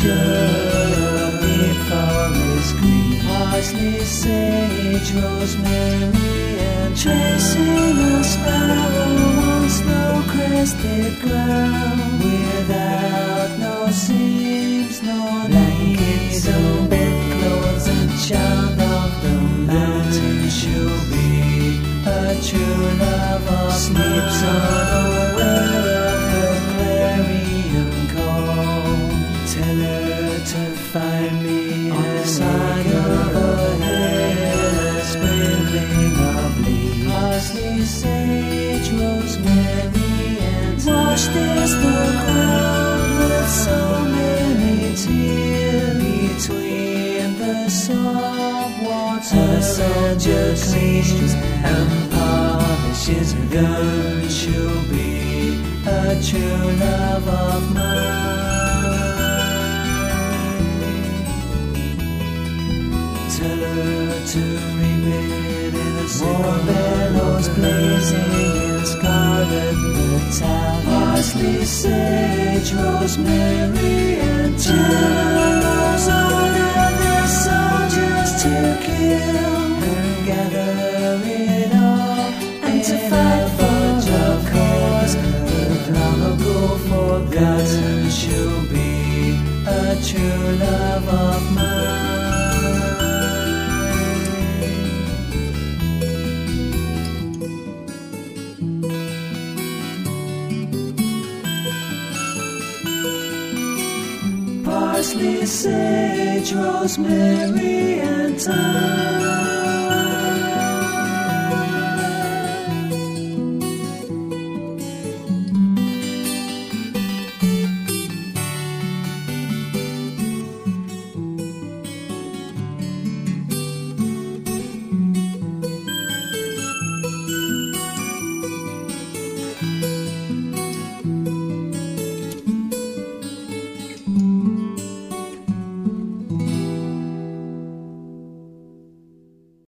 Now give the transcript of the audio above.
picture deep forest green, parsley, sage, rosemary, and tracing a sparrow on snow-crested ground, without no seams, no blankets, no bedclothes, and child of the mountain. She'll be a true lover, sleeps unaware of the clarion call. Tell her to find me on the side of a hill, a sprinkling of leaves, parsley, sage, rosemary, and wash this the ground with so many tears. Between the soft water, soldier cleans and polishes her gun. She'll be a true love of mine. Tell her to remain in a warm bellows blazing in scarlet battalion, parsley, sage, rosemary, and thyme. Order the soldiers to kill and gather it all, and to fight for a cause that long ago forgotten. She'll be a true love of mine. Parsley, sage, rosemary, and thyme.